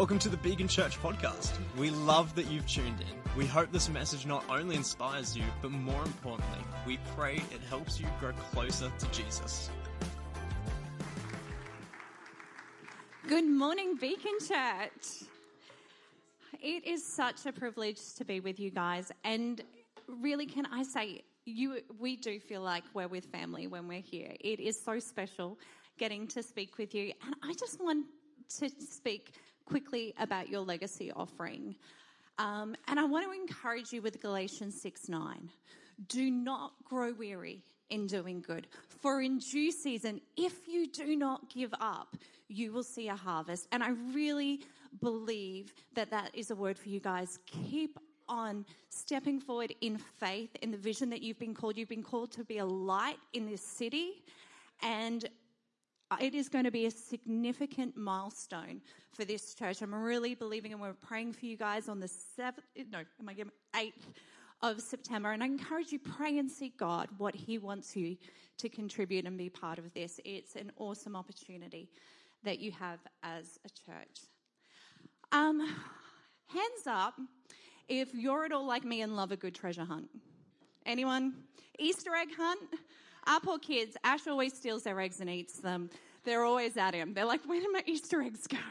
Welcome to the Beacon Church podcast. We love that you've tuned in. We hope this message not only inspires you, but more importantly, we pray it helps you grow closer to Jesus. Good morning, Beacon Church. It is such a privilege to be with you guys, and really, can I say, we do feel like we're with family when we're here. It is so special getting to speak with you, and I just want to speak quickly about your legacy offering. And I want to encourage you with Galatians 6:9. Do not grow weary in doing good, for in due season, if you do not give up, you will see a harvest. And I really believe that that is a word for you guys. Keep on stepping forward in faith, in the vision that you've been called. You've been called to be a light in this city, and it is going to be a significant milestone for this church. I'm really believing, and we're praying for you guys on the 8th of September. And I encourage you, pray and seek God what he wants you to contribute and be part of this. It's an awesome opportunity that you have as a church. Hands up if you're at all like me and love a good treasure hunt. Anyone? Easter egg hunt? Our poor kids, Ash always steals their eggs and eats them. They're always at him. They're like, where did my Easter eggs go?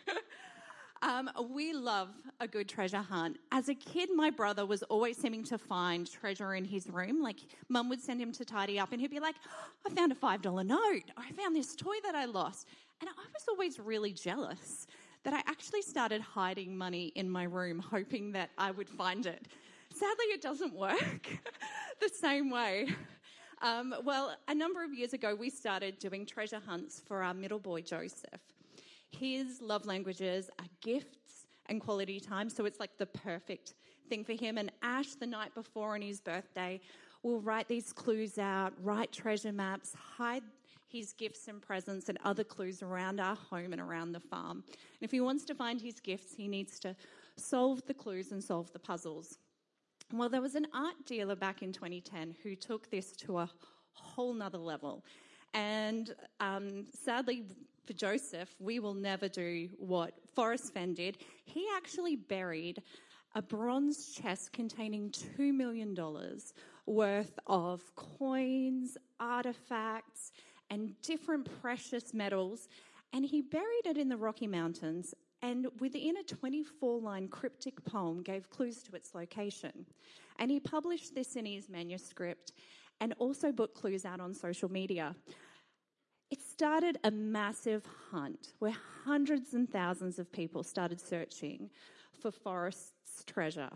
We love a good treasure hunt. As a kid, my brother was always seeming to find treasure in his room. Like, Mum would send him to tidy up and he'd be like, I found a $5 note. Or I found this toy that I lost. And I was always really jealous that I actually started hiding money in my room, hoping that I would find it. Sadly, it doesn't work the same way. Well, a number of years ago, we started doing treasure hunts for our middle boy, Joseph. His love languages are gifts and quality time, so it's like the perfect thing for him. And Ash, the night before on his birthday, will write these clues out, write treasure maps, hide his gifts and presents and other clues around our home and around the farm. And if he wants to find his gifts, he needs to solve the clues and solve the puzzles. Well, there was an art dealer back in 2010 who took this to a whole nother level. And sadly for Joseph, we will never do what Forrest Fenn did. He actually buried a bronze chest containing $2 million worth of coins, artifacts, and different precious metals. And he buried it in the Rocky Mountains, and within a 24-line cryptic poem gave clues to its location. And he published this in his manuscript and also put clues out on social media. It started a massive hunt where hundreds and thousands of people started searching for Forrest's treasure.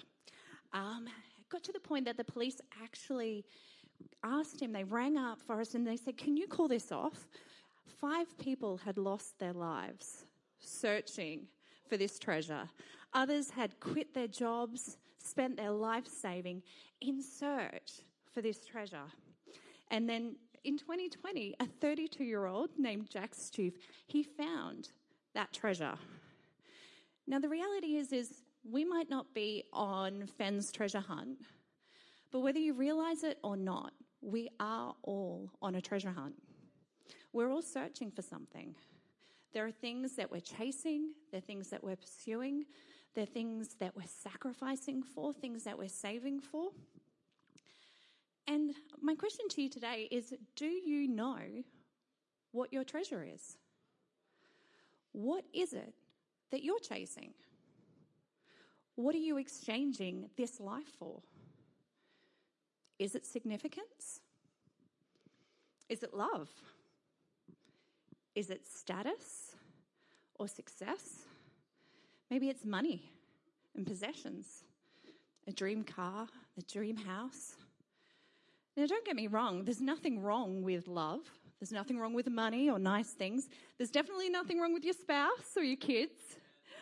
It got to the point that the police actually asked him, they rang up Forrest and they said, can you call this off? 5 people had lost their lives searching for this treasure. Others had quit their jobs, spent their life saving in search for this treasure. And then in 2020, a 32-year-old named Jack Stoof, he found that treasure. Now, the reality is we might not be on Fenn's treasure hunt, but whether you realize it or not, we are all on a treasure hunt. We're all searching for something. There are things that we're chasing, there are things that we're pursuing, there are things that we're sacrificing for, things that we're saving for. And my question to you today is, do you know what your treasure is? What is it that you're chasing? What are you exchanging this life for? Is it significance? Is it love? Is it status or success? Maybe it's money and possessions, a dream car, a dream house. Now, don't get me wrong, there's nothing wrong with love. There's nothing wrong with money or nice things. There's definitely nothing wrong with your spouse or your kids.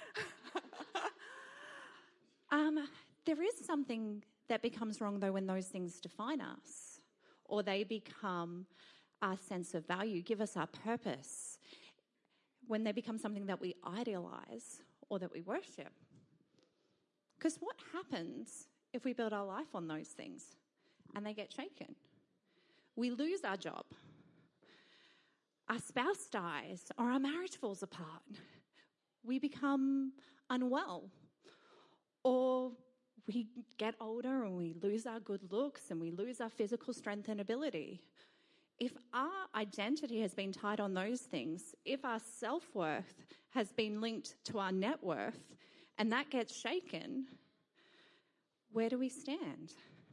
There is something that becomes wrong, though, when those things define us or they become our sense of value, give us our purpose, when they become something that we idealize or that we worship. Because what happens if we build our life on those things and they get shaken? We lose our job. Our spouse dies or our marriage falls apart. we become unwell, or we get older and we lose our good looks and we lose our physical strength and ability. If our identity has been tied on those things, if our self-worth has been linked to our net worth and that gets shaken, where do we stand?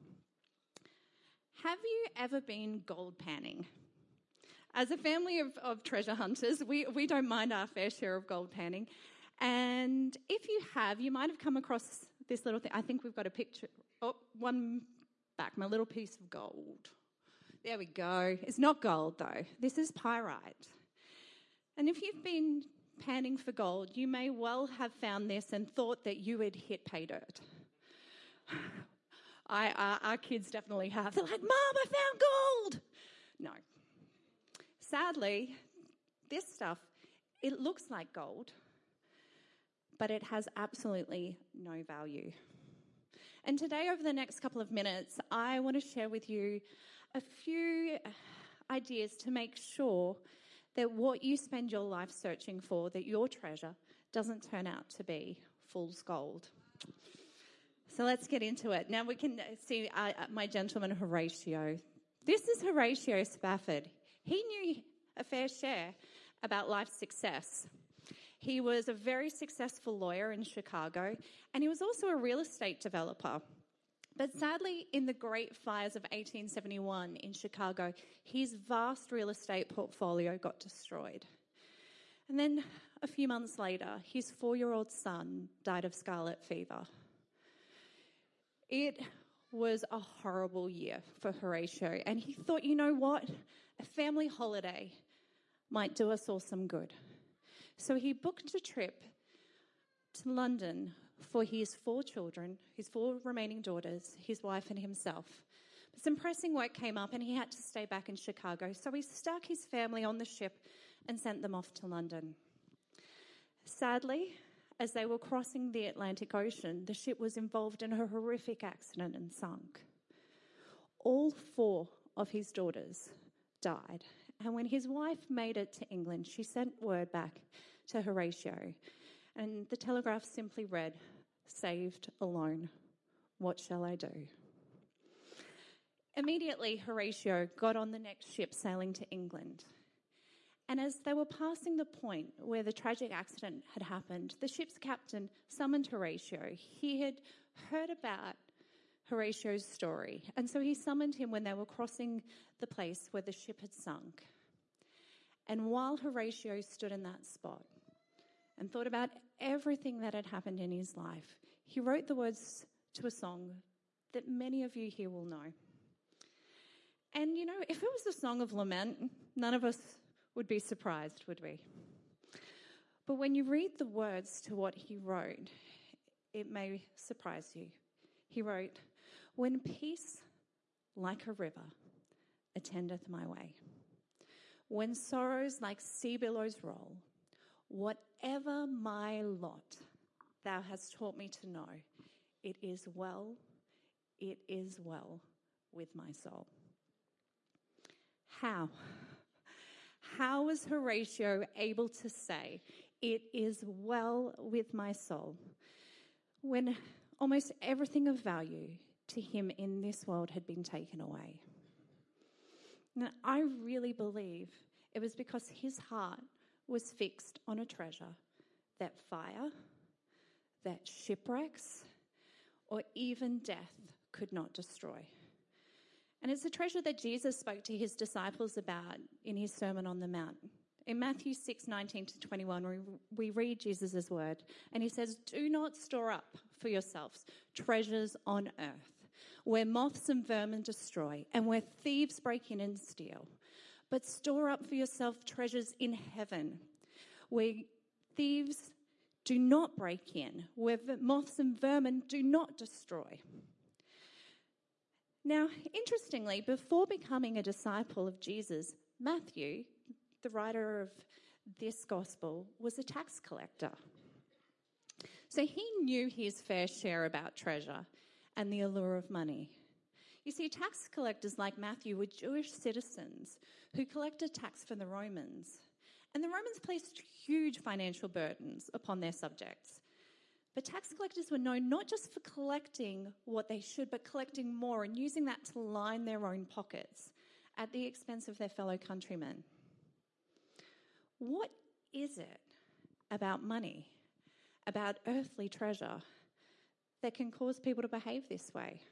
Have you ever been gold panning? As a family of treasure hunters, we don't mind our fair share of gold panning. And if you have, you might have come across this little thing. I think we've got a picture. Oh, one back, my little piece of gold. There we go. It's not gold, though. This is pyrite. And if you've been panning for gold, you may well have found this and thought that you had hit pay dirt. Our kids definitely have. They're like, Mom, I found gold. No. Sadly, this stuff, it looks like gold, but it has absolutely no value. And today, over the next couple of minutes, I want to share with you a few ideas to make sure that what you spend your life searching for, that your treasure, doesn't turn out to be fool's gold. So let's get into it. Now we can see my gentleman Horatio. This is Horatio Spafford. He knew a fair share about life's success. He was a very successful lawyer in Chicago, and he was also a real estate developer. But sadly, in the Great Fires of 1871 in Chicago, his vast real estate portfolio got destroyed. And then a few months later, his 4-year-old son died of scarlet fever. It was a horrible year for Horatio, and he thought, you know what? A family holiday might do us all some good. So he booked a trip to London for his 4 children, his 4 remaining daughters, his wife and himself. But some pressing work came up and he had to stay back in Chicago, so he stuck his family on the ship and sent them off to London. Sadly, as they were crossing the Atlantic Ocean, the ship was involved in a horrific accident and sunk. All 4 of his daughters died, and when his wife made it to England, she sent word back to Horatio, and the telegraph simply read, "Saved alone. What shall I do?" Immediately, Horatio got on the next ship sailing to England. And as they were passing the point where the tragic accident had happened, the ship's captain summoned Horatio. He had heard about Horatio's story, and so he summoned him when they were crossing the place where the ship had sunk. And while Horatio stood in that spot and thought about everything that had happened in his life, he wrote the words to a song that many of you here will know. And you know, if it was a song of lament, none of us would be surprised, would we? But when you read the words to what he wrote, it may surprise you. He wrote, "When peace, like a river, attendeth my way, when sorrows like sea billows roll, whatever my lot, thou hast taught me to know, it is well with my soul." How? How was Horatio able to say, "It is well with my soul," when almost everything of value to him in this world had been taken away? Now, I really believe it was because his heart was fixed on a treasure that fire, that shipwrecks, or even death could not destroy. And it's a treasure that Jesus spoke to his disciples about in his Sermon on the Mount. In Matthew 6:19-21, we read Jesus' word, and he says, "Do not store up for yourselves treasures on earth, where moths and vermin destroy, and where thieves break in and steal. But store up for yourself treasures in heaven, where thieves do not break in, where moths and vermin do not destroy." Now, interestingly, before becoming a disciple of Jesus, Matthew, the writer of this gospel, was a tax collector. So he knew his fair share about treasure and the allure of money. You see, tax collectors like Matthew were Jewish citizens who collected tax from the Romans. And the Romans placed huge financial burdens upon their subjects. But tax collectors were known not just for collecting what they should, but collecting more and using that to line their own pockets at the expense of their fellow countrymen. What is it about money, about earthly treasure, that can cause people to behave this way?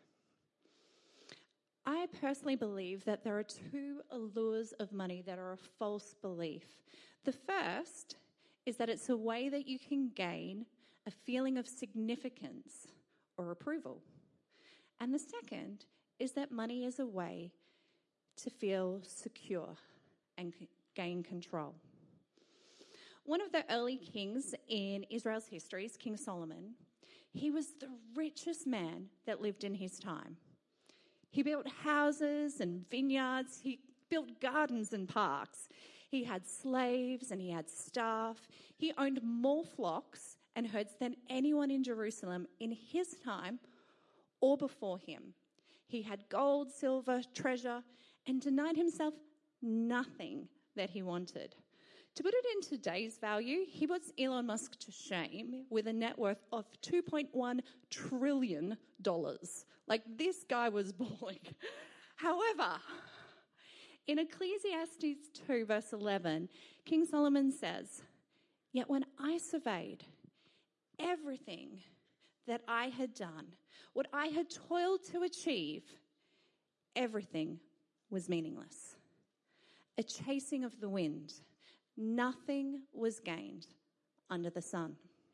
I personally believe that there are two allures of money that are a false belief. The first is that it's a way that you can gain a feeling of significance or approval. And the second is that money is a way to feel secure and gain control. One of the early kings in Israel's history is King Solomon. He was the richest man that lived in his time. He built houses and vineyards. He built gardens and parks. He had slaves and he had staff. He owned more flocks and herds than anyone in Jerusalem in his time or before him. He had gold, silver, treasure, and denied himself nothing that he wanted. To put it in today's value, he puts Elon Musk to shame with a net worth of $2.1 trillion. Like, this guy was balling. However, in Ecclesiastes 2, verse 11, King Solomon says, "Yet when I surveyed everything that I had done, what I had toiled to achieve, everything was meaningless. A chasing of the wind. Nothing was gained under the sun."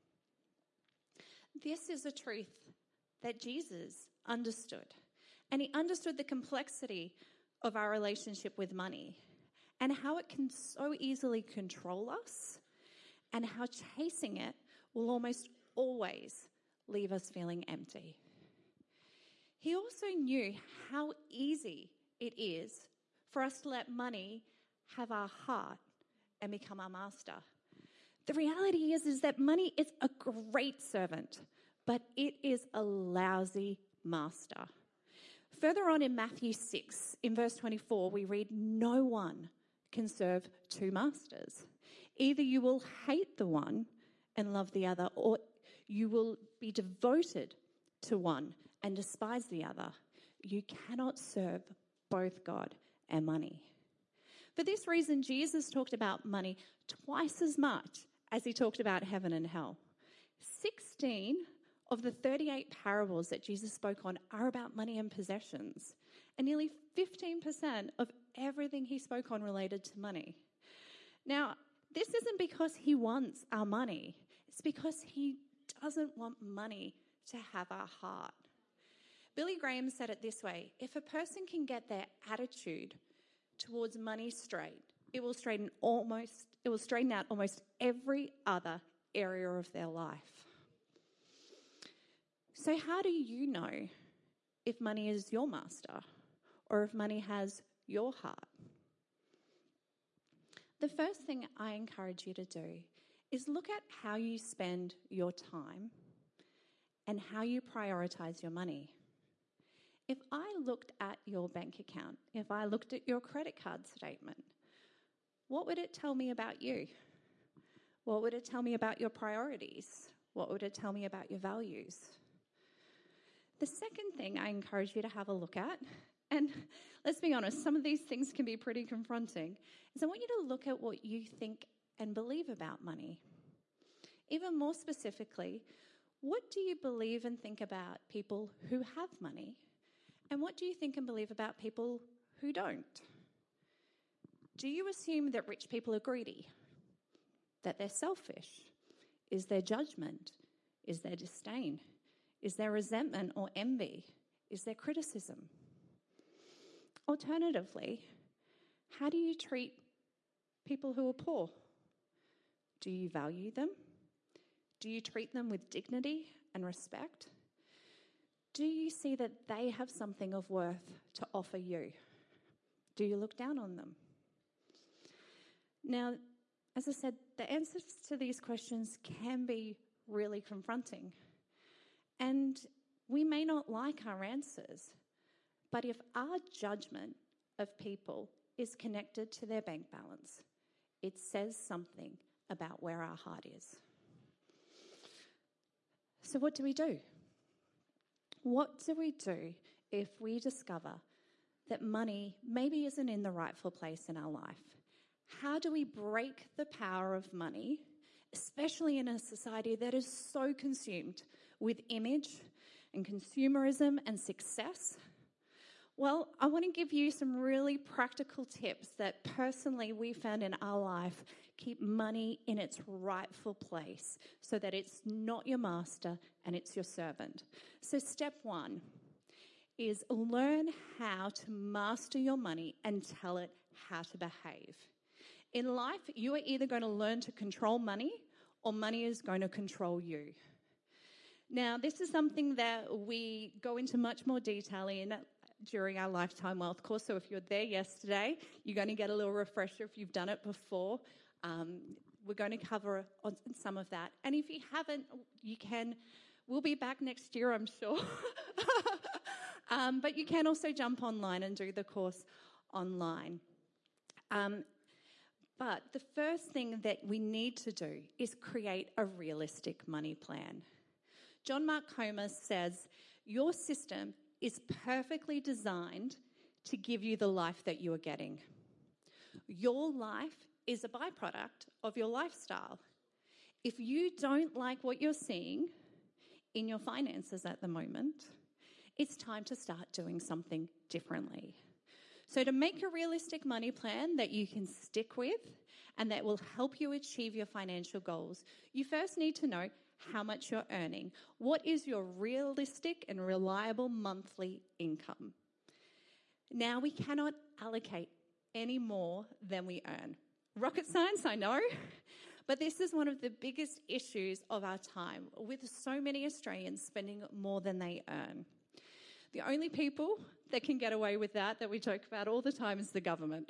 This is a truth that Jesus understood. And he understood the complexity of our relationship with money and how it can so easily control us and how chasing it will almost always leave us feeling empty. He also knew how easy it is for us to let money have our heart and become our master. The reality is that money is a great servant, but it is a lousy master. Further on in Matthew 6, in verse 24, we read, "No one can serve two masters. Either you will hate the one and love the other, or you will be devoted to one and despise the other. You cannot serve both God and money." For this reason, Jesus talked about money twice as much as he talked about heaven and hell. 16 of the 38 parables that Jesus spoke on are about money and possessions, and nearly 15% of everything he spoke on related to money. Now, this isn't because he wants our money. It's because he doesn't want money to have our heart. Billy Graham said it this way: if a person can get their attitude towards money straight, it will straighten out almost every other area of their life. So how do you know if money is your master or if money has your heart? The first thing I encourage you to do is look at how you spend your time and how you prioritize your money. If I looked at your bank account, if I looked at your credit card statement, what would it tell me about you? What would it tell me about your priorities? What would it tell me about your values? The second thing I encourage you to have a look at, and let's be honest, some of these things can be pretty confronting, is I want you to look at what you think and believe about money. Even more specifically, what do you believe and think about people who have money? And what do you think and believe about people who don't? Do you assume that rich people are greedy? That they're selfish? Is there judgment? Is there disdain? Is there resentment or envy? Is there criticism? Alternatively, how do you treat people who are poor? Do you value them? Do you treat them with dignity and respect? Do you see that they have something of worth to offer you? Do you look down on them? Now, as I said, the answers to these questions can be really confronting. And we may not like our answers, but if our judgment of people is connected to their bank balance, it says something about where our heart is. So what do we do? What do we do if we discover that money maybe isn't in the rightful place in our life? How do we break the power of money, especially in a society that is so consumed with image and consumerism and success? Well, I want to give you some really practical tips that personally we found in our life keep money in its rightful place so that it's not your master and it's your servant. So step one is learn how to master your money and tell it how to behave. In life, you are either going to learn to control money or money is going to control you. Now, this is something that we go into much more detail in during our Lifetime Wealth course. So if you're there yesterday, you're going to get a little refresher if you've done it before. We're going to cover on some of that. And if you haven't, you can. We'll be back next year, I'm sure. But you can also jump online and do the course online. But the first thing that we need to do is create a realistic money plan. John Mark Comer says, your system is perfectly designed to give you the life that you are getting. Your life is a byproduct of your lifestyle. If you don't like what you're seeing in your finances at the moment, it's time to start doing something differently. So to make a realistic money plan that you can stick with and that will help you achieve your financial goals, you first need to know how much you're earning. What is your realistic and reliable monthly income? Now, we cannot allocate any more than we earn. Rocket science, I know, but this is one of the biggest issues of our time, with so many Australians spending more than they earn. The only people that can get away with that we joke about all the time is the government.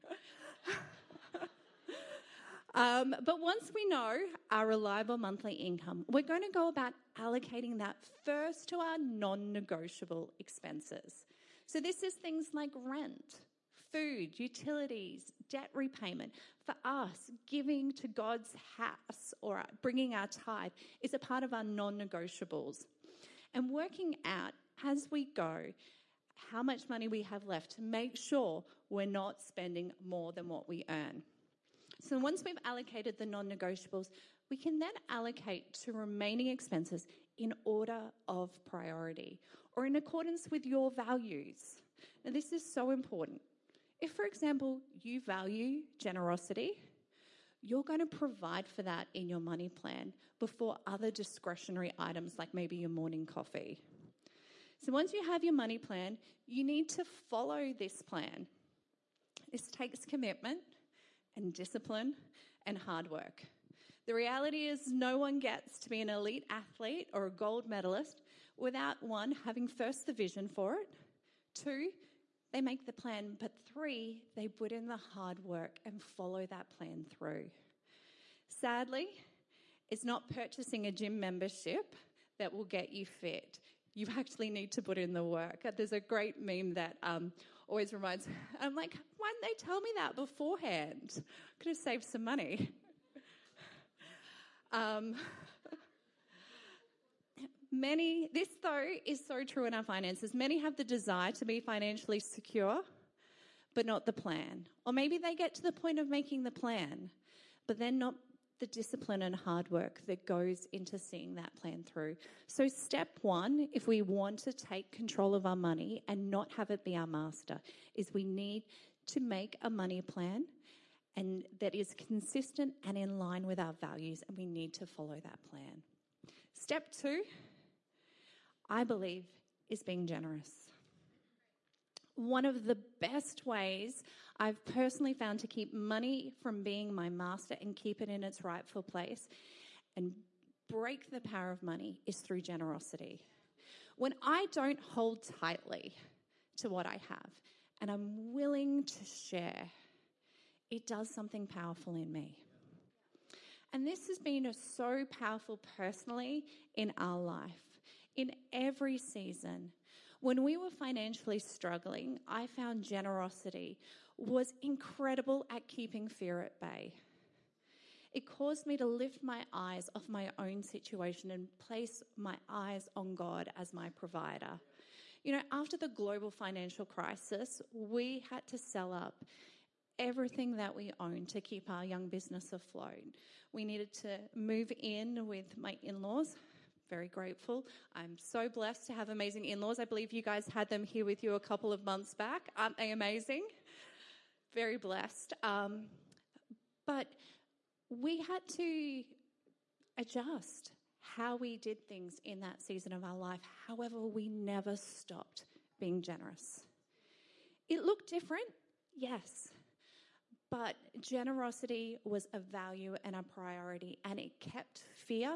But once we know our reliable monthly income, we're going to go about allocating that first to our non-negotiable expenses. So this is things like rent, food, utilities, debt repayment. For us, giving to God's house or bringing our tithe is a part of our non-negotiables. And working out as we go how much money we have left to make sure we're not spending more than what we earn. So once we've allocated the non-negotiables, we can then allocate to remaining expenses in order of priority or in accordance with your values. Now, this is so important. If, for example, you value generosity, you're going to provide for that in your money plan before other discretionary items like maybe your morning coffee. So once you have your money plan, you need to follow this plan. This takes commitment and discipline and hard work. The reality is no one gets to be an elite athlete or a gold medalist without, one, having first the vision for it, two, they make the plan, but three, they put in the hard work and follow that plan through. Sadly, it's not purchasing a gym membership that will get you fit. You actually need to put in the work. There's a great meme that always reminds me, I'm like, why didn't they tell me that beforehand? Could have saved some money. This though is so true in our finances. Many have the desire to be financially secure, but not the plan. Or maybe they get to the point of making the plan, but then not the discipline and hard work that goes into seeing that plan through. So step one, if we want to take control of our money and not have it be our master, is we need to make a money plan and that is consistent and in line with our values, and we need to follow that plan. Step two, I believe, is being generous. One of the best ways I've personally found to keep money from being my master and keep it in its rightful place and break the power of money is through generosity. When I don't hold tightly to what I have and I'm willing to share, it does something powerful in me. And this has been so powerful personally in our life. In every season, When we were financially struggling, I found generosity was incredible at keeping fear at bay. It caused me to lift my eyes off my own situation and place my eyes on God as my provider. You know, after the global financial crisis, we had to sell up everything that we owned to keep our young business afloat. We needed to move in with my in-laws. Very grateful. I'm so blessed to have amazing in-laws. I believe you guys had them here with you a couple of months back. Aren't they amazing? Very blessed. But we had to adjust how we did things in that season of our life. However, we never stopped being generous. It looked different, yes, but generosity was a value and a priority, and it kept fear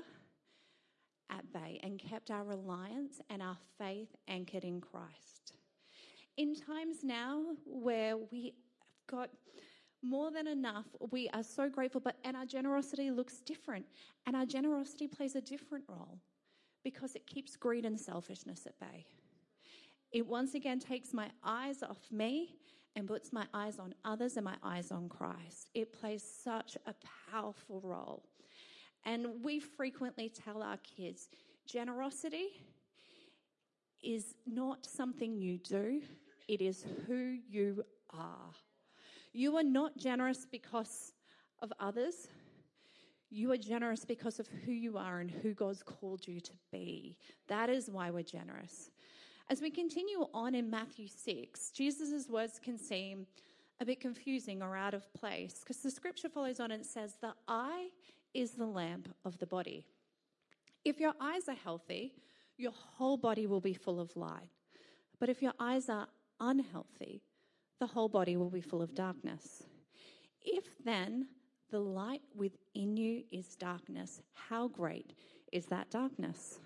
at bay and kept our reliance and our faith anchored in Christ. In times now where we have got more than enough, we are so grateful, and our generosity looks different, and our generosity plays a different role because it keeps greed and selfishness at bay. It once again takes my eyes off me and puts my eyes on others and my eyes on Christ. It plays such a powerful role. And we frequently tell our kids, generosity is not something you do, it is who you are. You are not generous because of others. You are generous because of who you are and who God's called you to be. That is why we're generous. As we continue on in Matthew 6, Jesus' words can seem a bit confusing or out of place because the scripture follows on and says, the eye is the lamp of the body. If your eyes are healthy, your whole body will be full of light. But if your eyes are unhealthy, the whole body will be full of darkness. If then the light within you is darkness, how great is that darkness?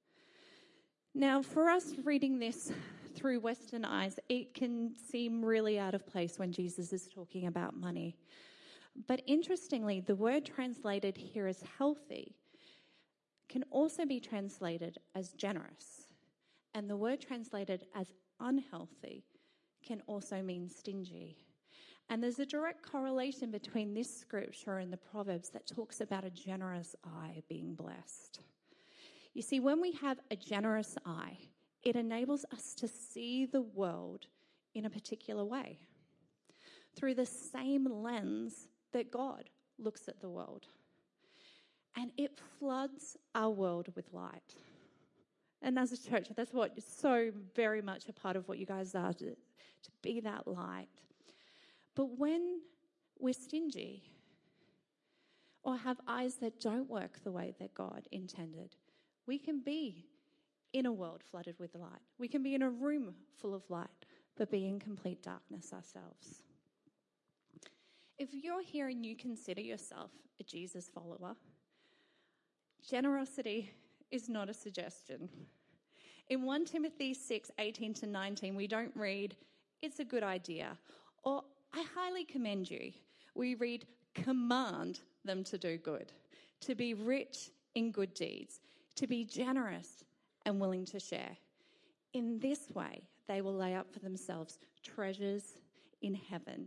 Now, for us reading this through Western eyes, it can seem really out of place when Jesus is talking about money. But interestingly, the word translated here as healthy can also be translated as generous. And the word translated as unhealthy can also mean stingy. And there's a direct correlation between this scripture and the Proverbs that talks about a generous eye being blessed. You see, when we have a generous eye, it enables us to see the world in a particular way, through the same lens that God looks at the world. And it floods our world with light. And as a church, that's what is so very much a part of what you guys are, to be that light. But when we're stingy or have eyes that don't work the way that God intended, we can be in a world flooded with light. We can be in a room full of light, but be in complete darkness ourselves. If you're here and you consider yourself a Jesus follower, generosity is not a suggestion. In 1 Timothy 6:18-19, we don't read, it's a good idea, or I highly commend you. We read, command them to do good, to be rich in good deeds, to be generous and willing to share. In this way, they will lay up for themselves treasures in heaven,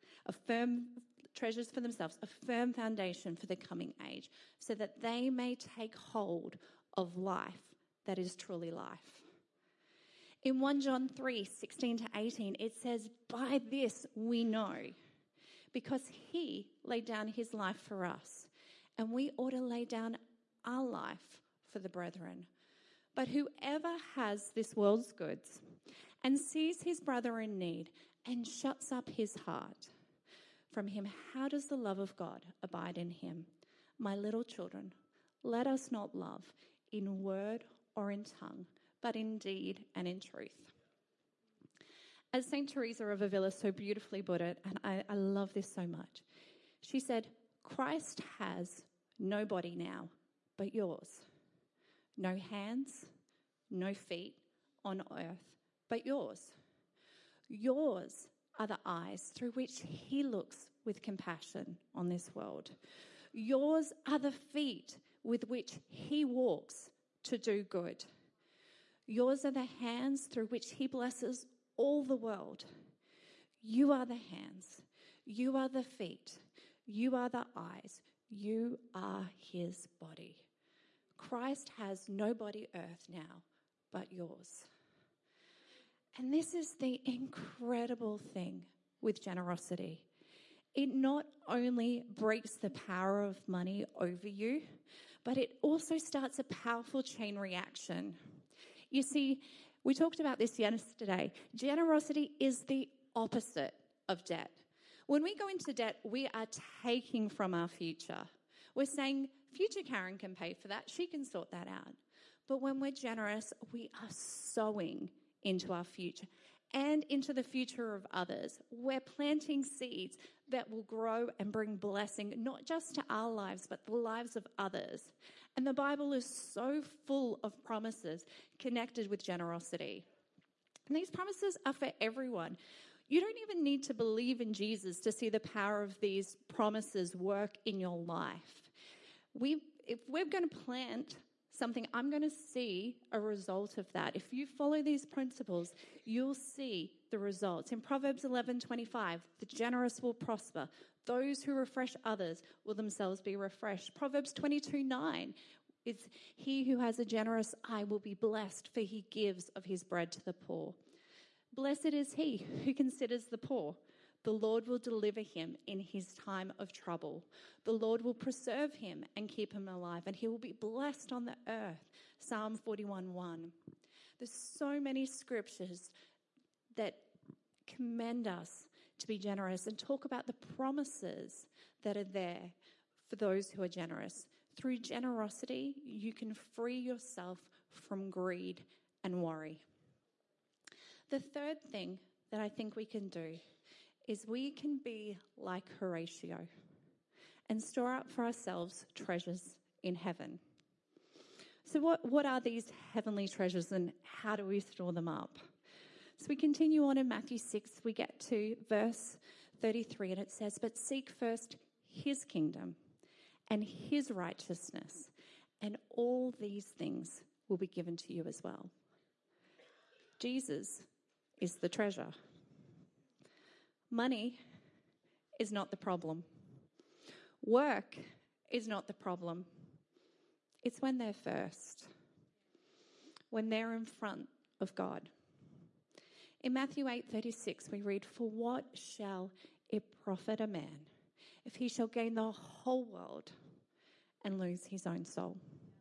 treasures for themselves, a firm foundation for the coming age, so that they may take hold of life that is truly life. In 1 John 3:16-18, it says, by this we know, because he laid down his life for us, and we ought to lay down our life for the brethren. But whoever has this world's goods and sees his brother in need and shuts up his heart from him, how does the love of God abide in him? My little children, let us not love in word or in tongue, but in deed and in truth. As St. Teresa of Avila so beautifully put it, and I love this so much, she said, Christ has no body now but yours. No hands, no feet on earth, but yours. Yours are the eyes through which he looks with compassion on this world. Yours are the feet with which he walks to do good. Yours are the hands through which he blesses all the world. You are the hands. You are the feet. You are the eyes. You are his body. Christ has no body earth now but yours. And this is the incredible thing with generosity. It not only breaks the power of money over you, but it also starts a powerful chain reaction. You see, we talked about this yesterday. Generosity is the opposite of debt. When we go into debt, we are taking from our future. We're saying, future Karen can pay for that. She can sort that out. But when we're generous, we are sowing into our future and into the future of others. We're planting seeds that will grow and bring blessing, not just to our lives, but the lives of others. And the Bible is so full of promises connected with generosity. And these promises are for everyone. You don't even need to believe in Jesus to see the power of these promises work in your life. If we're going to plant something, I'm going to see a result of that. If you follow these principles, you'll see the results. In Proverbs 11:25, the generous will prosper. Those who refresh others will themselves be refreshed. Proverbs 22:9, it's he who has a generous eye will be blessed, for he gives of his bread to the poor. Blessed is he who considers the poor. The Lord will deliver him in his time of trouble. The Lord will preserve him and keep him alive, and he will be blessed on the earth. Psalm 41:1. There's so many scriptures that commend us to be generous and talk about the promises that are there for those who are generous. Through generosity, you can free yourself from greed and worry. The third thing that I think we can do is we can be like Horatio and store up for ourselves treasures in heaven. So what are these heavenly treasures and how do we store them up? So we continue on in Matthew 6, we get to verse 33, and it says, "But seek first his kingdom and his righteousness, and all these things will be given to you as well." Jesus is the treasure. Money is not the problem. Work is not the problem. It's when they're first, when they're in front of God. In Matthew 8:36, we read, "For what shall it profit a man if he shall gain the whole world and lose his own soul?"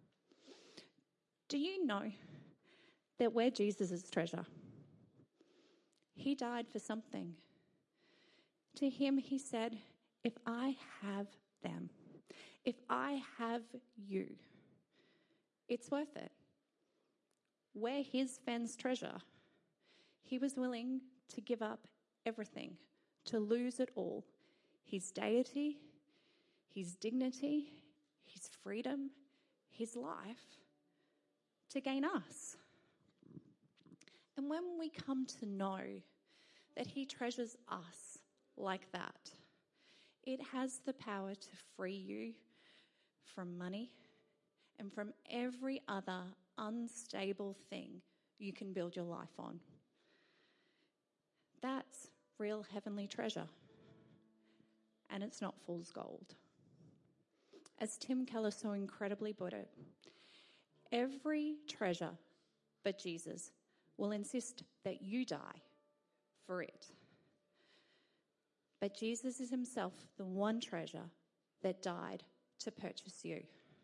Do you know that we're Jesus' treasure? He died for something. To him, he said, if I have them, if I have you, it's worth it. We're his fens treasure. He was willing to give up everything, to lose it all. His deity, his dignity, his freedom, his life, to gain us. And when we come to know that he treasures us like that, it has the power to free you from money and from every other unstable thing you can build your life on. That's real heavenly treasure. And it's not fool's gold. As Tim Keller so incredibly put it, every treasure but Jesus will insist that you die for it. But Jesus is himself the one treasure that died to purchase you.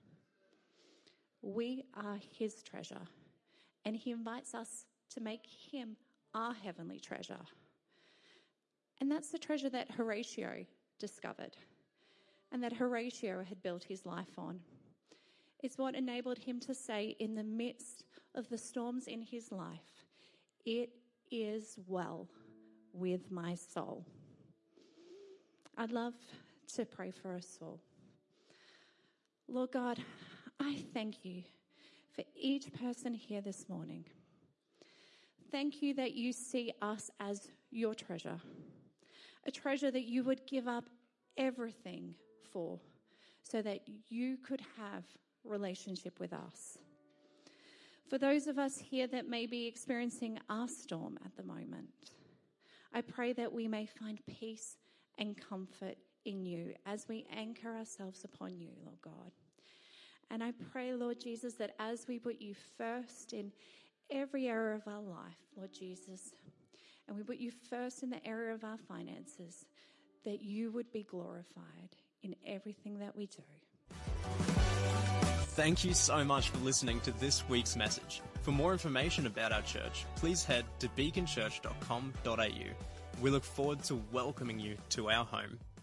We are his treasure, and he invites us to make him our heavenly treasure. And that's the treasure that Horatio discovered and that Horatio had built his life on. It's what enabled him to say in the midst of the storms in his life, "It is well with my soul." I'd love to pray for us all. Lord God, I thank you for each person here this morning. Thank you that you see us as your treasure, a treasure that you would give up everything for so that you could have relationship with us. For those of us here that may be experiencing our storm at the moment, I pray that we may find peace and comfort in you as we anchor ourselves upon you, Lord God. And I pray, Lord Jesus, that as we put you first in every area of our life, Lord Jesus, and we put you first in the area of our finances, that you would be glorified in everything that we do. Thank you so much for listening to this week's message. For more information about our church, please head to beaconchurch.com.au. We look forward to welcoming you to our home.